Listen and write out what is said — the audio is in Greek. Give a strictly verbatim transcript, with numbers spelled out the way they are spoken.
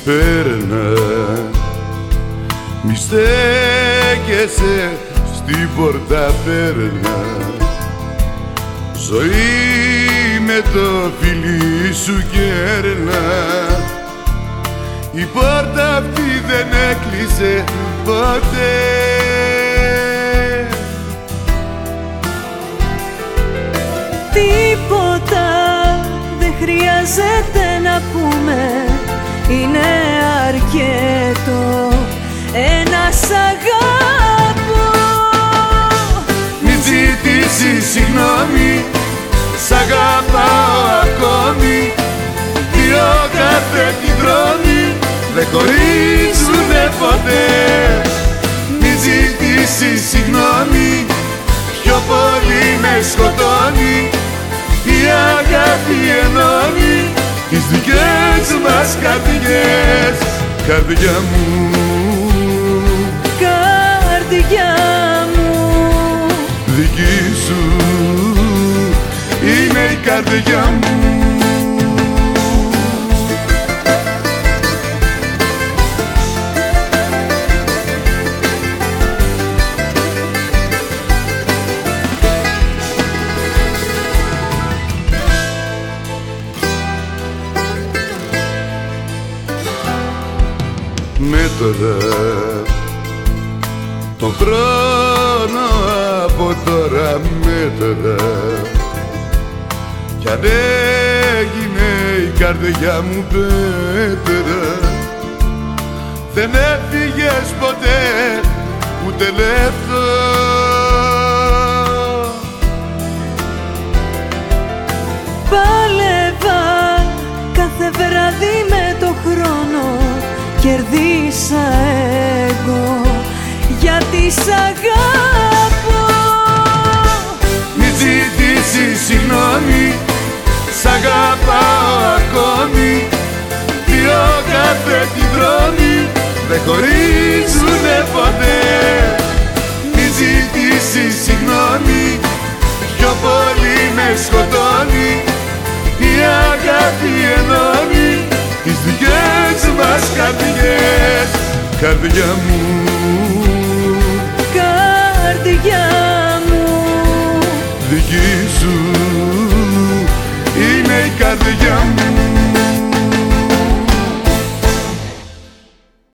πέρνα, μη στέκεσαι στην πόρτα πέρνα. Ζωή με το φιλί σου κέρνα, η πόρτα αυτή δεν έκλεισε ποτέ. Τίποτα δεν χρειάζεται να πούμε, είναι αρκετό ένα σ' αγαπώ. Μη ζητήσεις συγγνώμη, σ' αγαπάω ακόμη. Δύο καθέτοι δρόμοι δεν χωρίζουνε ποτέ. Μη ζητήσεις συγγνώμη, πιο πολύ με σκοτώνει. Η αγάπη ενώνει τις δικές μας καρδιές. Καρδιά μου, καρδιά μου, δική σου είναι η καρδιά μου. Μέτρα τον χρόνο από τώρα, μέτρα κι αν έγινε η καρδιά μου πέτρα, δεν έφυγες ποτέ ούτε λεπτό. Πάλευα κάθε βράδυ με το χρόνο, κερδίσα εγώ γιατί σ' αγαπώ. Μη ζητήσεις συγγνώμη, σ' αγαπάω ακόμη. Δύο καθέτοι δρόμοι δεν χωρίζουνε ποτέ. Μη ζητήσεις συγγνώμη, πιο πολύ με σκοτώνει. Η αγάπη ενώνει τις δικές μας καρδιές. Καρδιά μου, καρδιά μου, δική σου είναι η καρδιά